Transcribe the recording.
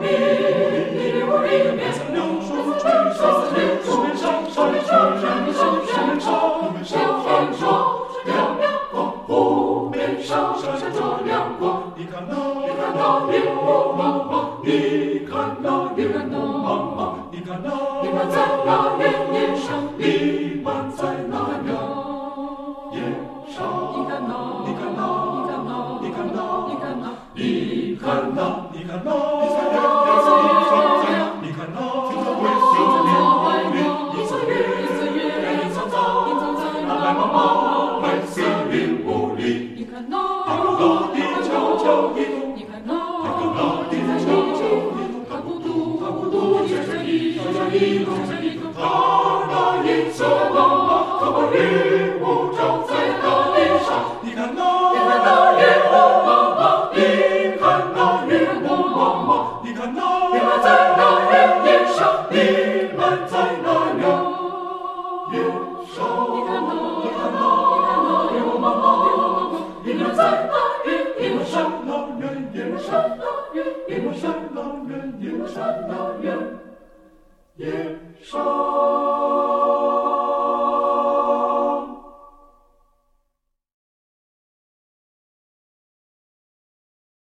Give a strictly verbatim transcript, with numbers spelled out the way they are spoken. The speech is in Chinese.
密，一无一面层柳树垂下，树面上山川人生山上，小帆舟亮亮光，湖面上闪闪着亮光。你看那，你看那云雾茫茫，你看那云雾茫茫，你看那，你看在那原野上，弥漫在那原野上。你看那，你看那，你看那，你看那，你看那，你看那，你看那，你在原野上，你看那，青草微笑面雾里，一层云，一层云，一层草，一层草，白茫茫白色云雾里。你看那，大地悄悄移动，你看那，大地悄悄移动，它孤独，它孤独，悄悄移动，悄悄移动，悄悄移动，它那银色茫茫，它把云雾罩在大地上。你看那，你看那云雾茫茫，你看那云雾茫茫，你看那，你看在那原野上，弥漫在那原野上。你看那，你看那，你看那云雾茫茫，云雾茫茫，弥漫在那云野上，那原野上，那原野上，那原野上，那原野。